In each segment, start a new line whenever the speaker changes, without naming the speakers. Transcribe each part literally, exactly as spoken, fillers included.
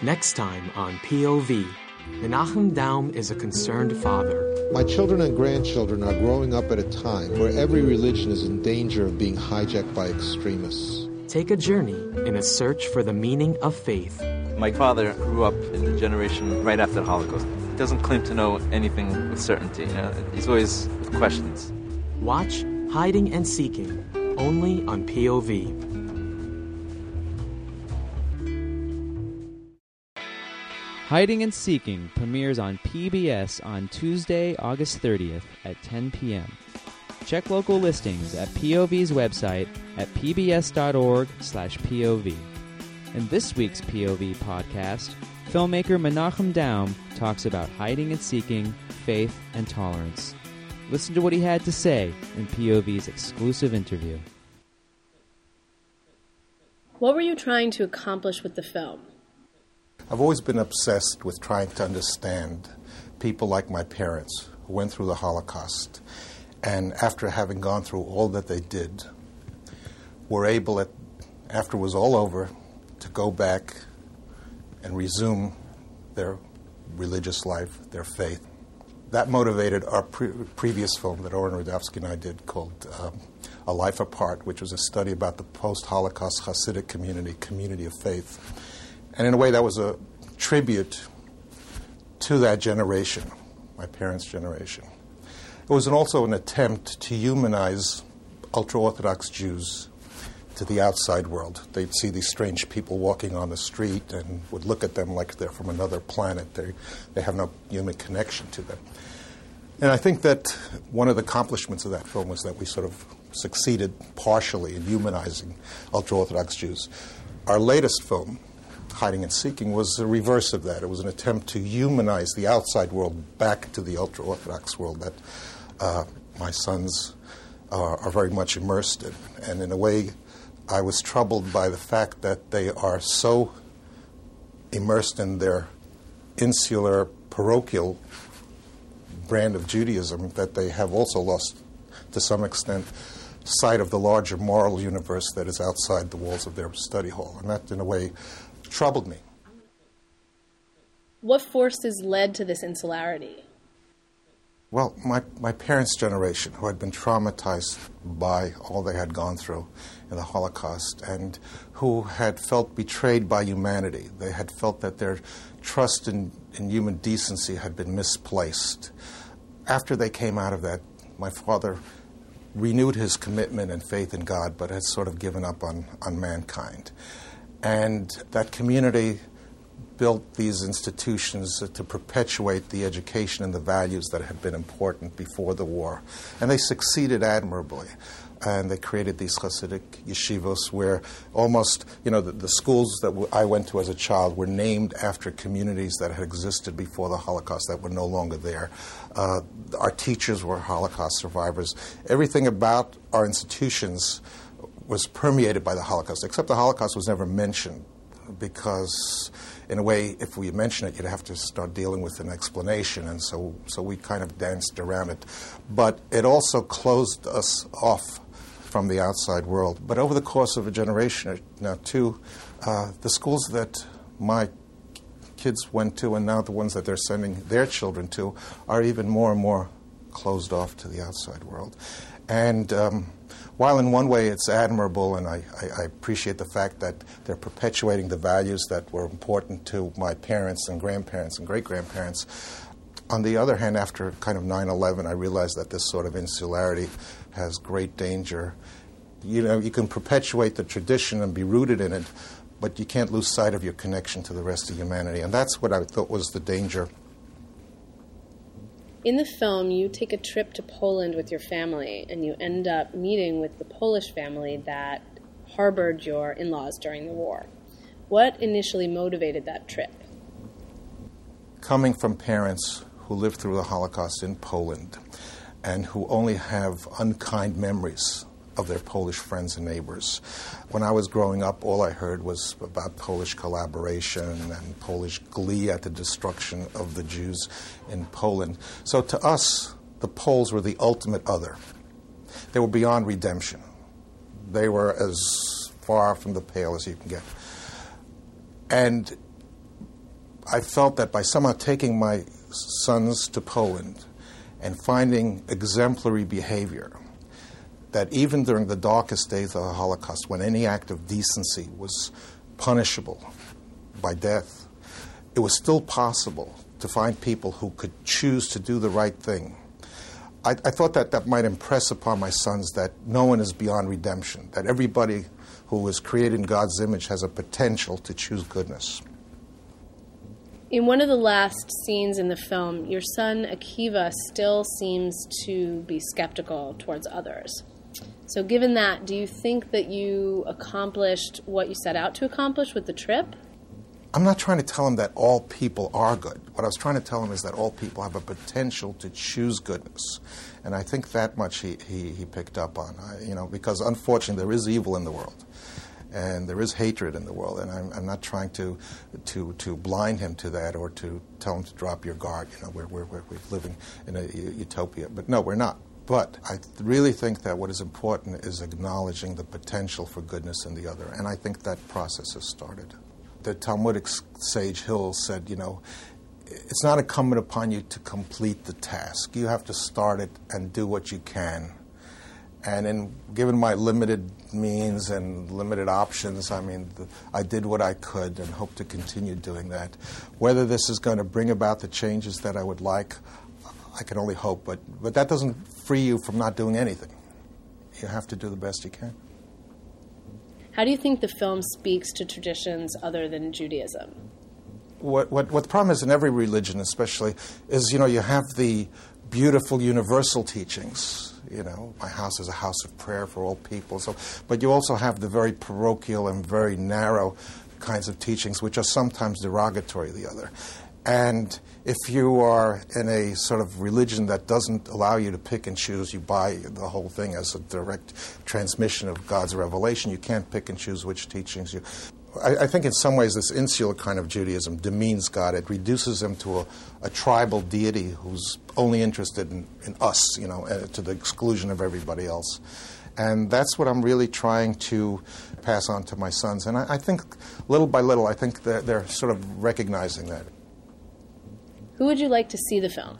Next time on P O V, Menachem Daum is a concerned father.
My children and grandchildren are growing up at a time where every religion is in danger of being hijacked by extremists.
Take a journey in a search for the meaning of faith.
My father grew up in the generation right after the Holocaust. He doesn't claim to know anything with certainty. You know? He's always with questions.
Watch Hiding and Seeking, only on P O V.
Hiding and Seeking premieres on P B S on Tuesday, August thirtieth at ten p.m. Check local listings at P O V's website at pbs.org slash POV. In this week's P O V podcast, filmmaker Menachem Daum talks about hiding and seeking, faith, and tolerance. Listen to what he had to say in P O V's exclusive interview.
What were you trying to accomplish with the film?
I've always been obsessed with trying to understand people like my parents who went through the Holocaust and after having gone through all that they did, were able, at, after it was all over, to go back and resume their religious life, their faith. That motivated our pre- previous film that Oren Rudovsky and I did called um, A Life Apart, which was a study about the post-Holocaust Hasidic community, community of faith. And in a way, that was a tribute to that generation, my parents' generation. It was an, also an attempt to humanize ultra-Orthodox Jews to the outside world. They'd see these strange people walking on the street and would look at them like they're from another planet. They they have no human connection to them. And I think that one of the accomplishments of that film was that we sort of succeeded partially in humanizing ultra-Orthodox Jews. Our latest film, Hiding and Seeking, was the reverse of that. It was an attempt to humanize the outside world back to the ultra-Orthodox world that uh, my sons are, are very much immersed in. And in a way, I was troubled by the fact that they are so immersed in their insular, parochial brand of Judaism that they have also lost, to some extent, sight of the larger moral universe that is outside the walls of their study hall. And that, in a way, troubled me.
What forces led to this insularity?
Well, my, my parents' generation, who had been traumatized by all they had gone through in the Holocaust and who had felt betrayed by humanity. They had felt that their trust in, in human decency had been misplaced. After they came out of that, my father renewed his commitment and faith in God, but had sort of given up on, on mankind. And that community built these institutions to perpetuate the education and the values that had been important before the war. And they succeeded admirably. And they created these Hasidic yeshivos where almost, you know, the, the schools that w- I went to as a child were named after communities that had existed before the Holocaust that were no longer there. Uh, our teachers were Holocaust survivors. Everything about our institutions was permeated by the Holocaust, except the Holocaust was never mentioned because, in a way, if we mention it, you'd have to start dealing with an explanation, and so, so we kind of danced around it. But it also closed us off from the outside world. But over the course of a generation or now two, uh, the schools that my kids went to and now the ones that they're sending their children to are even more and more closed off to the outside world. And um, while in one way it's admirable, and I, I, I appreciate the fact that they're perpetuating the values that were important to my parents and grandparents and great-grandparents, on the other hand, after kind of nine eleven, I realized that this sort of insularity has great danger. You know, you can perpetuate the tradition and be rooted in it, but you can't lose sight of your connection to the rest of humanity. And that's what I thought was the danger.
In the film, you take a trip to Poland with your family, and you end up meeting with the Polish family that harbored your in-laws during the war. What initially motivated that trip?
Coming from parents who lived through the Holocaust in Poland and who only have unkind memories of their Polish friends and neighbors. When I was growing up, all I heard was about Polish collaboration and Polish glee at the destruction of the Jews in Poland. So to us, the Poles were the ultimate other. They were beyond redemption. They were as far from the pale as you can get. And I felt that by somehow taking my sons to Poland and finding exemplary behavior, that even during the darkest days of the Holocaust, when any act of decency was punishable by death, it was still possible to find people who could choose to do the right thing. I, I thought that that might impress upon my sons that no one is beyond redemption, that everybody who was created in God's image has a potential to choose goodness.
In one of the last scenes in the film, your son Akiva still seems to be skeptical towards others. So given that, do you think that you accomplished what you set out to accomplish with the trip?
I'm not trying to tell him that all people are good. What I was trying to tell him is that all people have a potential to choose goodness. And I think that much he, he, he picked up on, I, you know, because unfortunately there is evil in the world. And there is hatred in the world, and I'm, I'm not trying to, to to blind him to that or to tell him to drop your guard. You know, we're we're we're living in a utopia, but no, we're not. But I really think that what is important is acknowledging the potential for goodness in the other, and I think that process has started. The Talmudic sage Hill said, you know, it's not incumbent upon you to complete the task. You have to start it and do what you can. And in, given my limited means and limited options, I mean, the, I did what I could and hope to continue doing that. Whether this is going to bring about the changes that I would like, I can only hope. But, but that doesn't free you from not doing anything. You have to do the best you can.
How do you think the film speaks to traditions other than Judaism?
What, what, what the problem is in every religion, especially, is, you know, you have the beautiful universal teachings. You know, my house is a house of prayer for all people. So, but you also have the very parochial and very narrow kinds of teachings, which are sometimes derogatory to the other. And if you are in a sort of religion that doesn't allow you to pick and choose, you buy the whole thing as a direct transmission of God's revelation. You can't pick and choose which teachings you... I, I think in some ways this insular kind of Judaism demeans God. It reduces him to a, a tribal deity who's only interested in, in us, you know, uh, to the exclusion of everybody else. And that's what I'm really trying to pass on to my sons. And I, I think little by little, I think they're, they're sort of recognizing that.
Who would you like to see the film?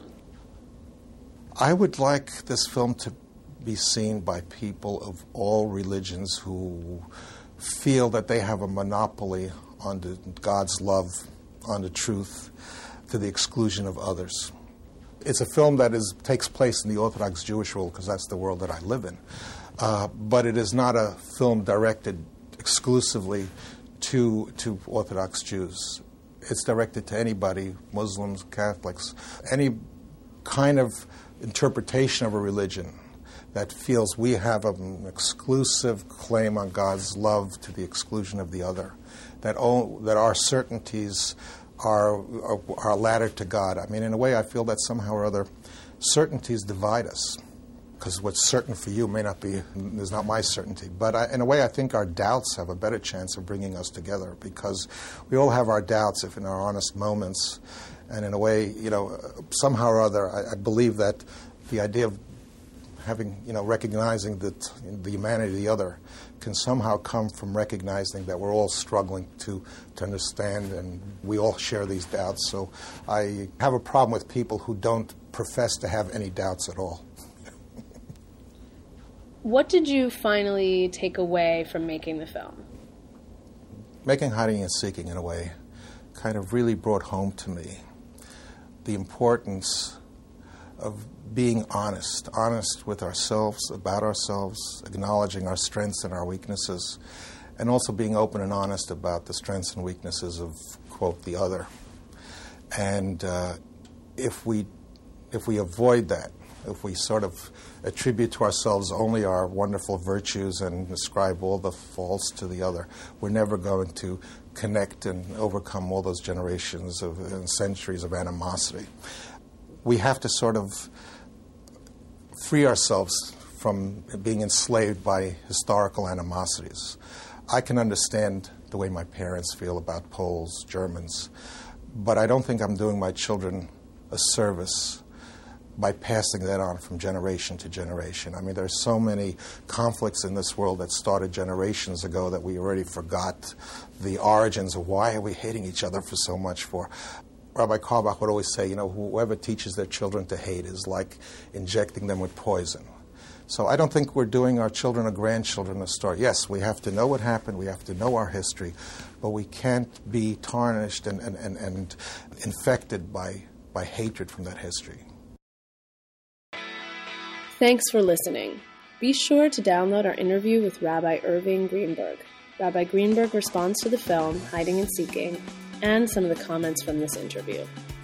I would like this film to be seen by people of all religions who feel that they have a monopoly on the, God's love, on the truth, to the exclusion of others. It's a film that is, takes place in the Orthodox Jewish world because that's the world that I live in. Uh, but it is not a film directed exclusively to, to Orthodox Jews. It's directed to anybody, Muslims, Catholics, any kind of interpretation of a religion that feels we have an exclusive claim on God's love to the exclusion of the other, that all, that our certainties are, are, are a ladder to God. I mean, in a way, I feel that somehow or other certainties divide us, because what's certain for you may not be, is not my certainty. But I, in a way, I think our doubts have a better chance of bringing us together, because we all have our doubts if in our honest moments. And in a way, you know, somehow or other, I, I believe that the idea of having, you know, recognizing that the humanity of the other can somehow come from recognizing that we're all struggling to, to understand, and we all share these doubts. So I have a problem with people who don't profess to have any doubts at all.
What did you finally take away from making the film?
Making Hiding and Seeking, in a way, kind of really brought home to me the importance of being honest, honest with ourselves, about ourselves, acknowledging our strengths and our weaknesses, and also being open and honest about the strengths and weaknesses of, quote, the other. And uh, if we if we avoid that, if we sort of attribute to ourselves only our wonderful virtues and ascribe all the faults to the other, we're never going to connect and overcome all those generations of and centuries of animosity. We have to sort of free ourselves from being enslaved by historical animosities. I can understand the way my parents feel about Poles, Germans, but I don't think I'm doing my children a service by passing that on from generation to generation. I mean, there's so many conflicts in this world that started generations ago that we already forgot the origins of why are we hating each other for so much for. Rabbi Carlebach would always say, you know, whoever teaches their children to hate is like injecting them with poison. So I don't think we're doing our children or grandchildren a story. Yes, we have to know what happened, we have to know our history, but we can't be tarnished and, and, and, and infected by, by hatred from that history.
Thanks for listening. Be sure to download our interview with Rabbi Irving Greenberg. Rabbi Greenberg responds to the film Hiding and Seeking and some of the comments from this interview.